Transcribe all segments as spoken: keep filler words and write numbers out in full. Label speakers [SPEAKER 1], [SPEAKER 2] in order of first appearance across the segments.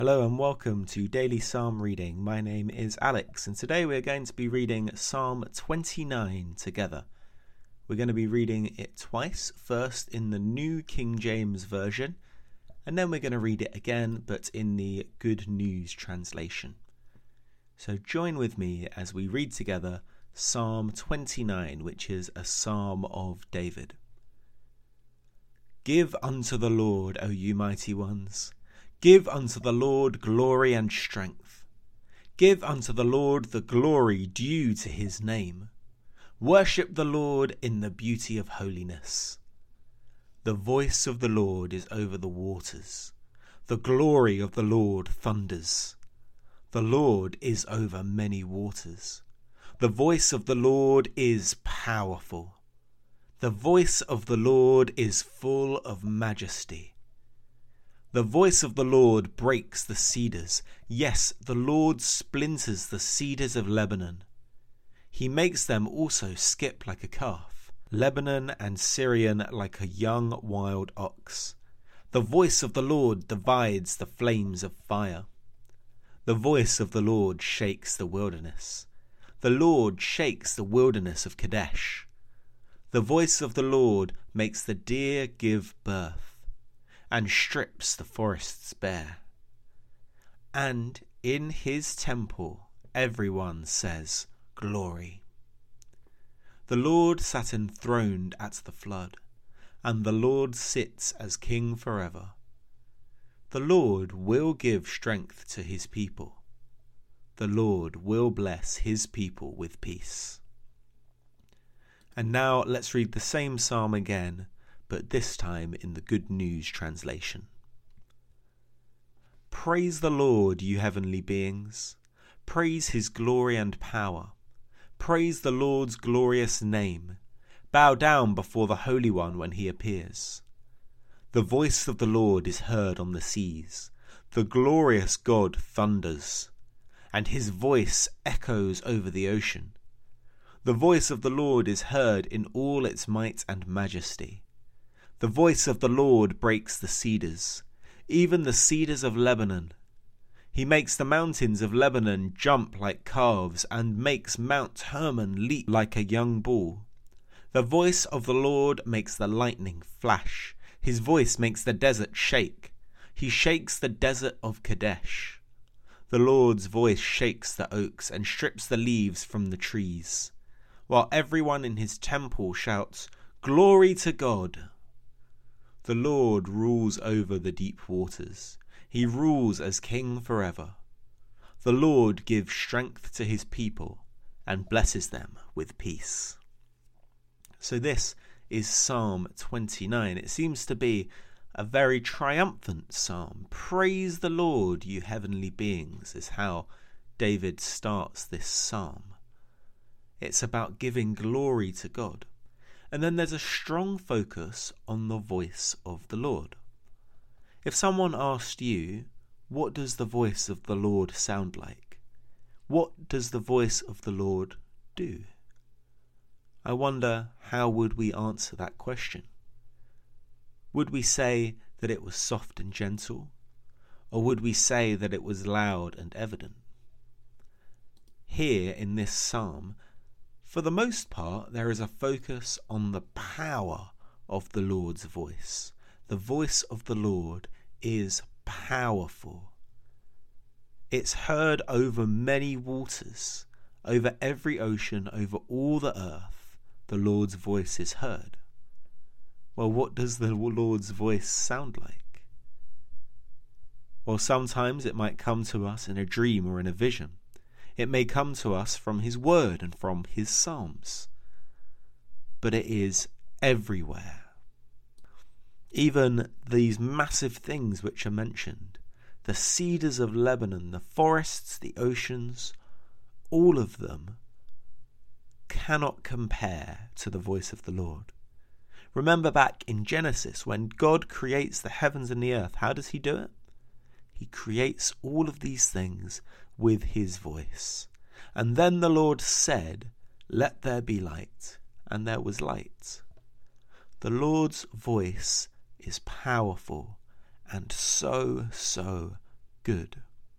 [SPEAKER 1] Hello and welcome to Daily Psalm Reading. My name is Alex and today we're going to be reading Psalm twenty-nine together. We're going to be reading it twice, first in the New King James Version, and then we're going to read it again but in the Good News translation. So join with me as we read together Psalm twenty-nine, which is a psalm of David. Give unto the Lord, O you mighty ones. Give unto the Lord glory and strength. Give unto the Lord the glory due to his name. Worship the Lord in the beauty of holiness. The voice of the Lord is over the waters. The glory of the Lord thunders. The Lord is over many waters. The voice of the Lord is powerful. The voice of the Lord is full of majesty. The voice of the Lord breaks the cedars. Yes, the Lord splinters the cedars of Lebanon. He makes them also skip like a calf, Lebanon and Syrian like a young wild ox. The voice of the Lord divides the flames of fire. The voice of the Lord shakes the wilderness. The Lord shakes the wilderness of Kadesh. The voice of the Lord makes the deer give birth, and strips the forests bare. And in his temple everyone says, Glory. The Lord sat enthroned at the flood, and the Lord sits as King forever. The Lord will give strength to his people. The Lord will bless his people with peace. And now let's read the same psalm again, but this time in the Good News translation. Praise the Lord, you heavenly beings. Praise his glory and power. Praise the Lord's glorious name. Bow down before the Holy One when he appears. The voice of the Lord is heard on the seas. The glorious God thunders, and his voice echoes over the ocean. The voice of the Lord is heard in all its might and majesty. The voice of the Lord breaks the cedars, even the cedars of Lebanon. He makes the mountains of Lebanon jump like calves and makes Mount Hermon leap like a young bull. The voice of the Lord makes the lightning flash. His voice makes the desert shake. He shakes the desert of Kadesh. The Lord's voice shakes the oaks and strips the leaves from the trees, while everyone in his temple shouts, Glory to God! The Lord rules over the deep waters. He rules as King forever. The Lord gives strength to his people and blesses them with peace. So this is Psalm twenty-nine. It seems to be a very triumphant psalm. Praise the Lord, you heavenly beings, is how David starts this psalm. It's about giving glory to God. And then there's a strong focus on the voice of the Lord. If someone asked you, what does the voice of the Lord sound like? What does the voice of the Lord do? I wonder, how would we answer that question? Would we say that it was soft and gentle? Or would we say that it was loud and evident? Here in this psalm, for the most part, there is a focus on the power of the Lord's voice. The voice of the Lord is powerful. It's heard over many waters, over every ocean, over all the earth. The Lord's voice is heard. Well, what does the Lord's voice sound like? Well, sometimes it might come to us in a dream or in a vision. It may come to us from his word and from his psalms. But it is everywhere. Even these massive things which are mentioned, the cedars of Lebanon, the forests, the oceans, all of them cannot compare to the voice of the Lord. Remember back in Genesis, when God creates the heavens and the earth, how does he do it? He creates all of these things with his voice. And then the Lord said, Let there be light. And there was light. The Lord's voice is powerful and so, so good?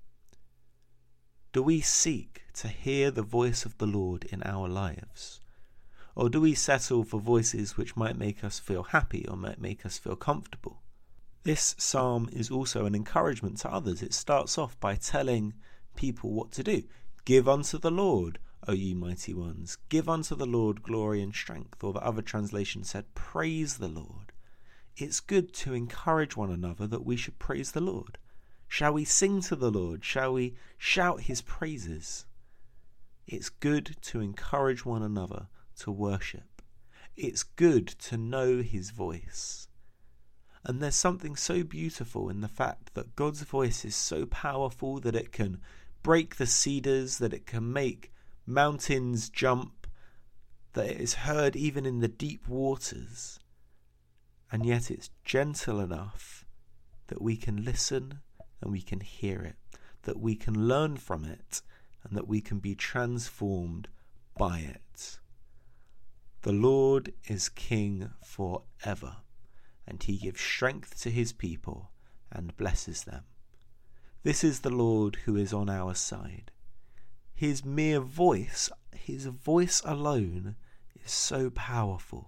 [SPEAKER 1] Do we seek to hear the voice of the Lord in our lives? Or do we settle for voices which might make us feel happy or might make us feel comfortable? This psalm is also an encouragement to others. It starts off by telling people what to do. Give unto the Lord, O ye mighty ones. Give unto the Lord glory and strength. Or the other translation said, praise the Lord. It's good to encourage one another that we should praise the Lord. Shall we sing to the Lord? Shall we shout his praises? It's good to encourage one another to worship. It's good to know his voice. And there's something so beautiful in the fact that God's voice is so powerful that it can break the cedars, that it can make mountains jump, that it is heard even in the deep waters. And yet it's gentle enough that we can listen and we can hear it, that we can learn from it, and that we can be transformed by it. The Lord is King forever, and he gives strength to his people and blesses them. This is the Lord who is on our side. His mere voice, his voice alone, is so powerful.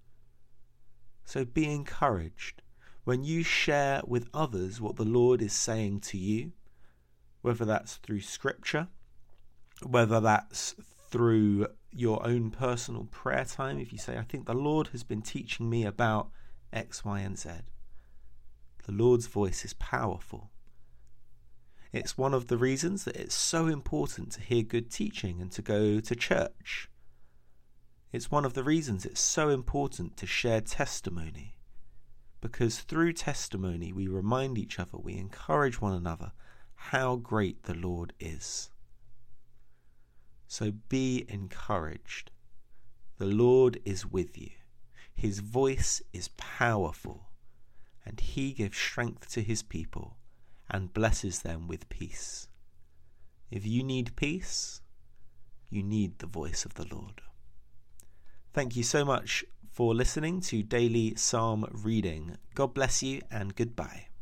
[SPEAKER 1] So be encouraged when you share with others what the Lord is saying to you, whether that's through scripture, whether that's through your own personal prayer time. If you say, I think the Lord has been teaching me about X, Y, and Z. The Lord's voice is powerful. It's one of the reasons that it's so important to hear good teaching and to go to church. It's one of the reasons it's so important to share testimony, because through testimony we remind each other, we encourage one another how great the Lord is. So be encouraged. The Lord is with you. His voice is powerful, and he gives strength to his people and blesses them with peace. If you need peace, you need the voice of the Lord. Thank you so much for listening to Daily Psalm Reading. God bless you and goodbye.